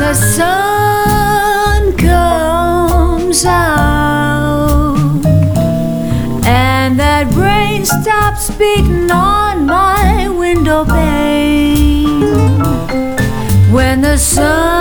the sun comes out and that rain stops beating on my window pane, when the sun